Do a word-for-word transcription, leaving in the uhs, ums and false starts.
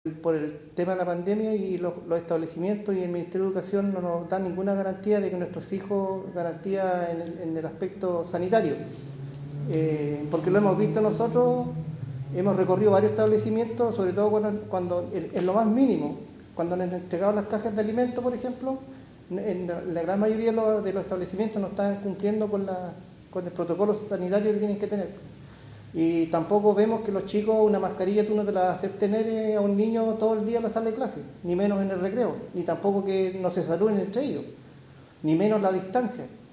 Por el tema de la pandemia y los, los establecimientos y el Ministerio de Educación no nos dan ninguna garantía de que nuestros hijos, garantía en el, en el aspecto sanitario, eh, porque lo hemos visto nosotros, hemos recorrido varios establecimientos, sobre todo cuando, cuando en, en lo más mínimo, cuando nos han entregado las cajas de alimentos, por ejemplo, en la, la gran mayoría de los, de los establecimientos no están cumpliendo con, la, con el protocolo sanitario que tienen que tener. Y tampoco vemos que los chicos, una mascarilla tú no te la vas a hacer tener a un niño todo el día en la sala de clase, ni menos en el recreo, ni tampoco que no se saluden entre ellos, ni menos la distancia.